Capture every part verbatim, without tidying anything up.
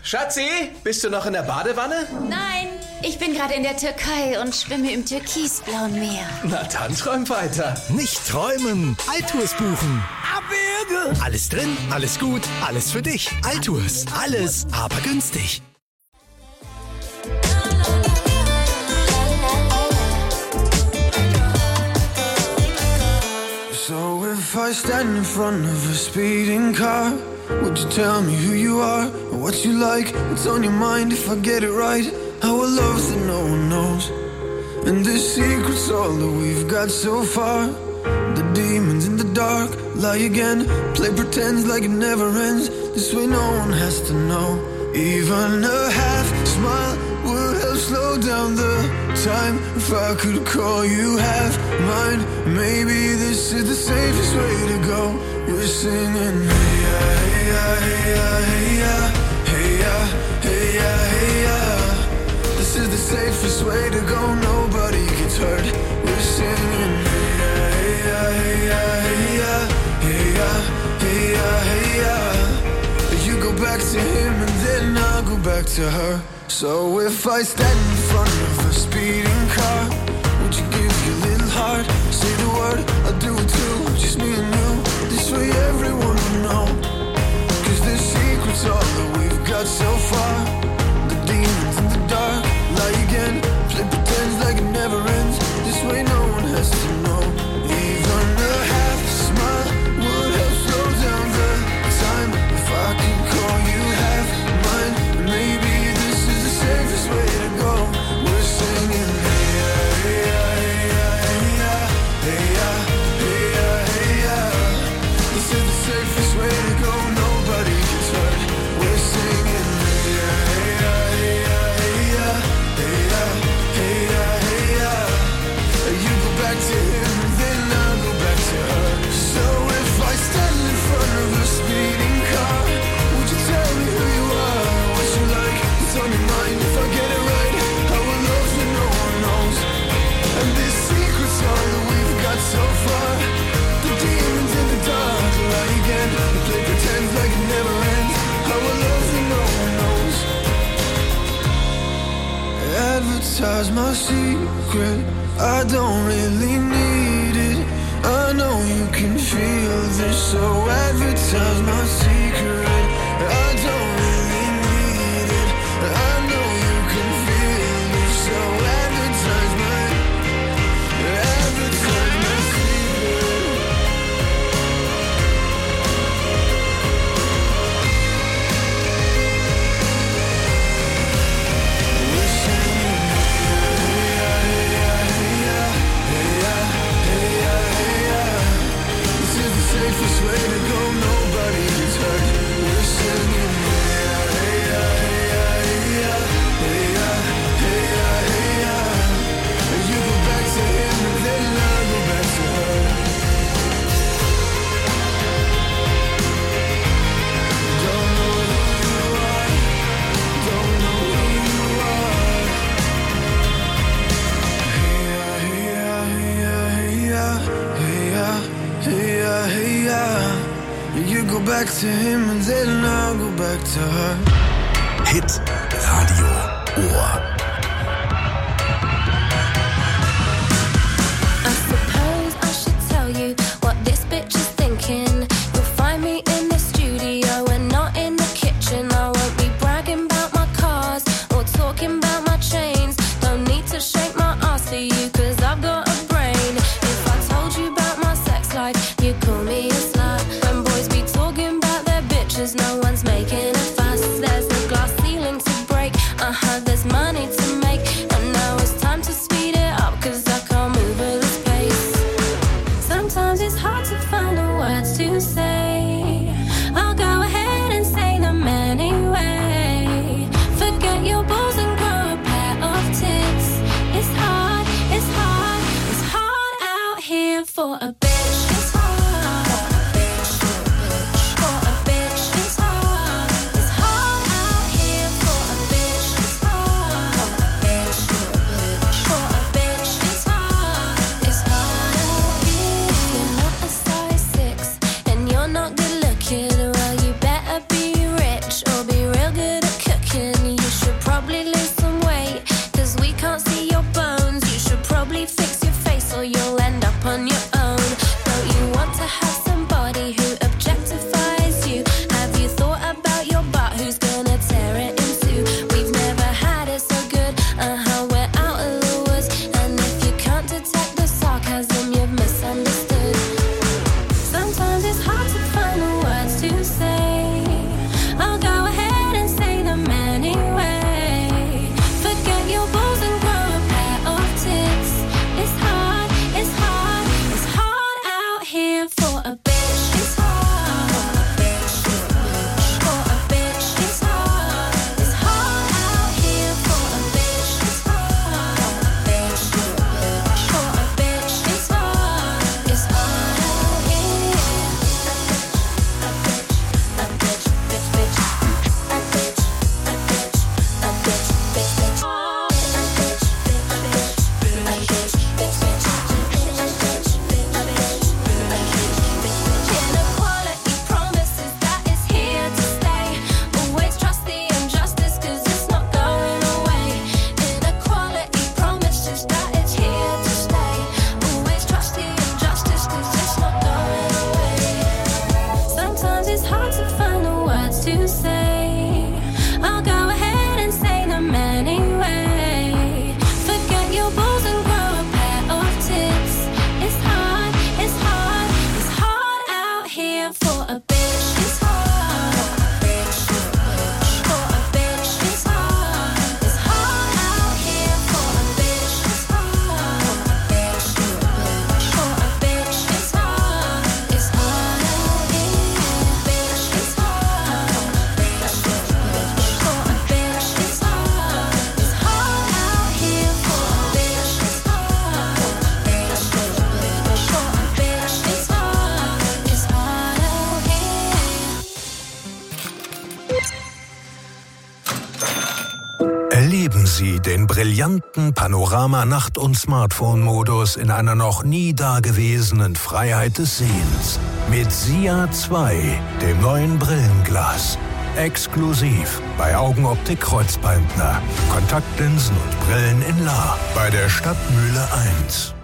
Schatzi, bist du noch in der Badewanne? Nein, ich bin gerade in der Türkei und schwimme im türkisblauen Meer. Na dann träum weiter. Nicht träumen, Altours buchen. Abwürge. Alles drin, alles gut, alles für dich. Altours, alles, aber günstig. So if I stand in front of a speeding car, would you tell me who you are, or what you like, what's on your mind? If I get it right, our love's that no one knows, and the secret's all that we've got so far. The demons in the dark lie again, play pretend like it never ends. This way no one has to know. Even a half smile would help slow down the time. If I could call you half mine, maybe this is the safest way to go. We're singing hey ya, hey ya, hey ya, hey ya, hey ya, hey ya, hey ya. This is the safest way to go, nobody gets hurt. We're singing hey ya, hey ya, hey ya, hey ya, hey ya, hey ya, hey ya. You go back to him and then I'll go back to her. So if I stand in front of a speeding car, would you give your little heart? Say the word, I'll do it too. Just me and you, this way everyone will know. Cause the secret's all that we've got so far. The demons in the dark lie again, play pretend like it never ends. This way no one has to know. Even a half smile would help slow down the time. If I could call you half mine, maybe this is the safest way to go. We're singing hey ya, hey ya, hey ya, hey ya, hey ya, hey ya, hey ya. This is the safest way to go, nobody gets hurt. We're singing hey ya, hey ya, hey ya, hey ya, hey ya, hey ya, hey ya. You go back to him and then I'll go back to her. So if I stand in front of a speeding car, would you tell me who you are, what you like, what's on your mind? If I get it right, I will love that no one knows. And this secret's all that we've got so far. The demons in the dark lie again, they play pretend like it never ends. I will love that no one knows. Advertise my secret, I don't really need it. I know you can feel this, so advertise my secret. I don't really need it. I know you can feel this, so advertise my, advertise my secret. We're singing hey ya, hey ya, hey ya, hey ya, hey ya, hey ya. This is the safest way to go, nobody gets hurt. We're singing hey ya, hey ya, hey ya, hey ya, hey ya, hey ya, hey ya. You go back to him and then I'll go back to her. Don't know who you are, don't know who you are. Hey ya, hey ya, hey ya, hey ya, hey ya, hey ya. You go back to him and then I'll go back to her. Hit Radio Ohr. I suppose I should tell you what this bitch is thinking. You'll find me in the studio and not in the kitchen. I won't be bragging about my cars or talking about my chains. Don't need to shake my ass for you, cause I've got a brain. If I told you about my sex life, you'd call me a slut. When boys be talking about their bitches, no one's making a fuss. There's a glass ceiling to break, uh-huh, there's money to Erleben Sie den brillanten Panorama-Nacht- und Smartphone-Modus in einer noch nie dagewesenen Freiheit des Sehens. Mit SIA zwei, dem neuen Brillenglas. Exklusiv bei Augenoptik Kreuzbaldner. Kontaktlinsen und Brillen in La. Bei der Stadtmühle eins.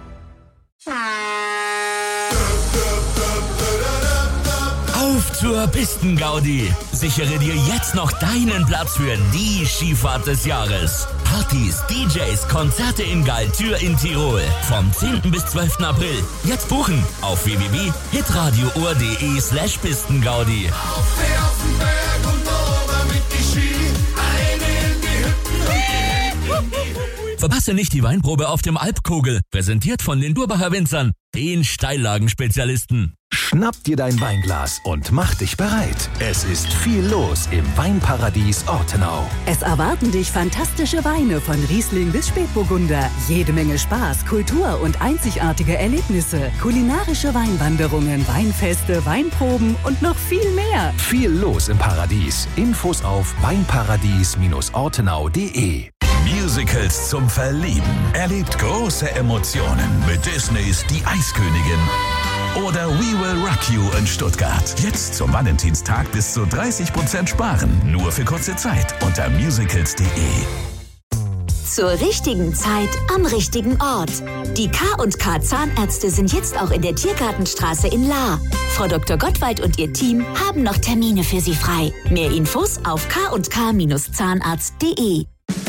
Auf zur Pistengaudi. Sichere dir jetzt noch deinen Platz für die Skifahrt des Jahres. Partys, D Js, Konzerte in Galtür in Tirol. Vom zehnten bis zwölften April. Jetzt buchen auf w w w punkt hitradio.de slash Pistengaudi. Auf den Berg und oben mit die Ski. Eine in die Hütten und die Hütten. Verpasse nicht die Weinprobe auf dem Alpkogel. Präsentiert von den Durbacher Winzern, den Steillagen-Spezialisten. Schnapp dir dein Weinglas und mach dich bereit. Es ist viel los im Weinparadies Ortenau. Es erwarten dich fantastische Weine von Riesling bis Spätburgunder. Jede Menge Spaß, Kultur und einzigartige Erlebnisse. Kulinarische Weinwanderungen, Weinfeste, Weinproben und noch viel mehr. Viel los im Paradies. Infos auf weinparadies ortenau punkt de. Musicals zum Verlieben. Erlebt große Emotionen mit Disneys Die Eiskönigin. Oder We Will Rock You in Stuttgart. Jetzt zum Valentinstag bis zu dreißig Prozent sparen. Nur für kurze Zeit unter musicals punkt de. Zur richtigen Zeit am richtigen Ort. Die K und K Zahnärzte sind jetzt auch in der Tiergartenstraße in La. Frau Doktor Gottwald und ihr Team haben noch Termine für Sie frei. Mehr Infos auf k und k zahnarzt punkt de.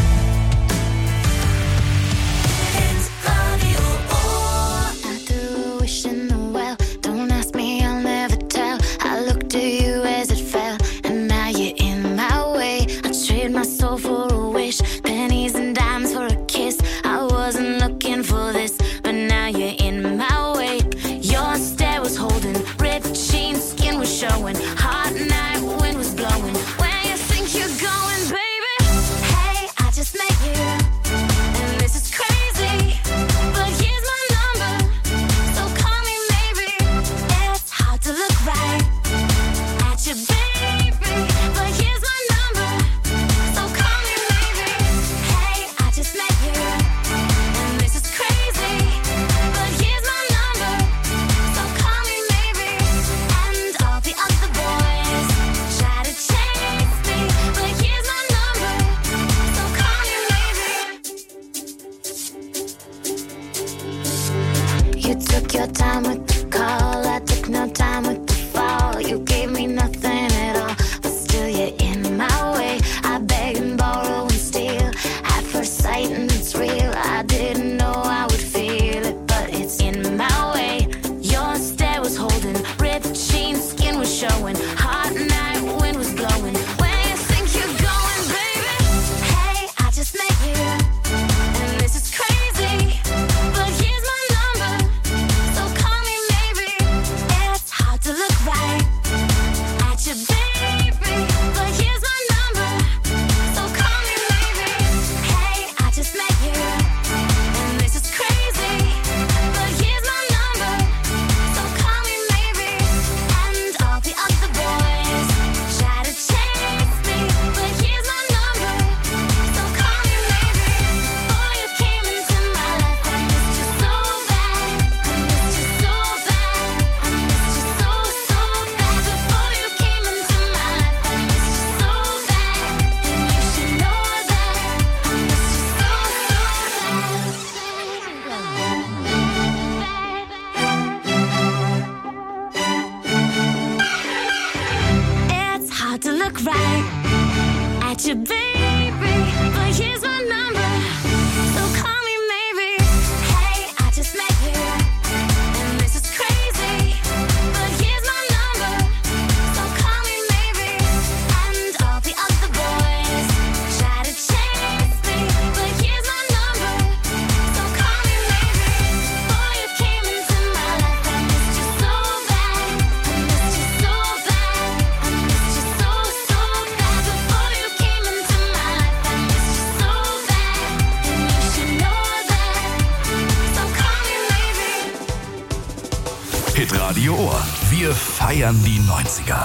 Hitradio Ohr. Wir feiern die neunziger.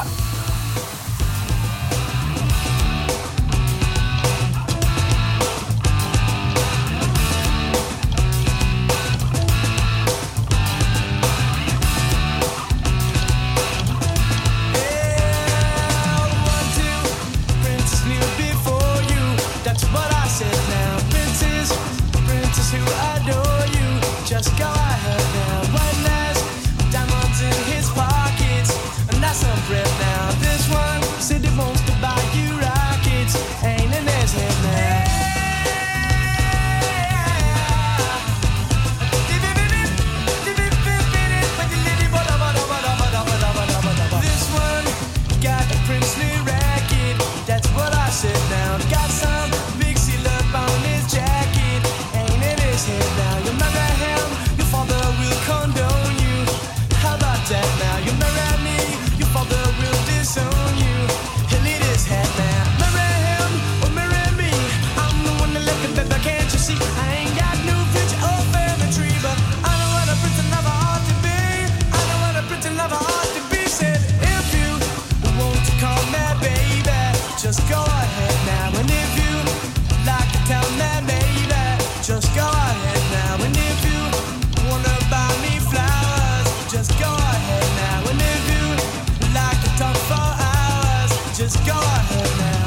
ahead now. And if you like to tell me, baby, just go ahead now. And if you wanna buy me flowers, just go ahead now. And if you like to talk for hours, just go ahead now.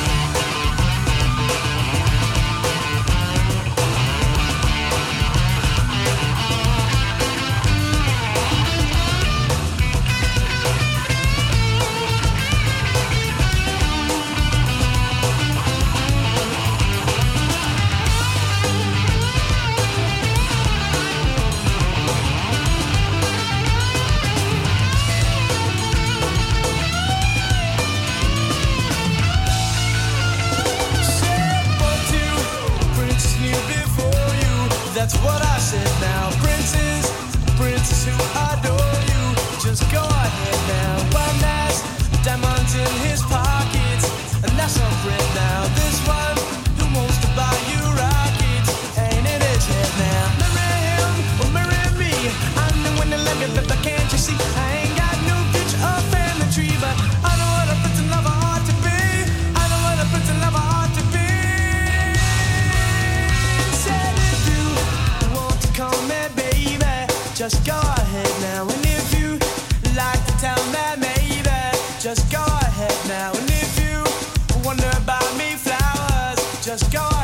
That's what I said now. Princes, princes who adore you, just go ahead now. One has diamonds in his pockets, and that's a friend now. This one who wants to buy you rockets, ain't in his head now. Marry him or marry me, I'm the one that love you, but can't you see? I ain't got no picture or family tree, but I know what a prince and lover ought to be. I know what a prince and lover ought to be. Said if you call me baby, just go ahead now. And if you like to tell me maybe, just go ahead now. And if you wonder about me flowers, just go ahead.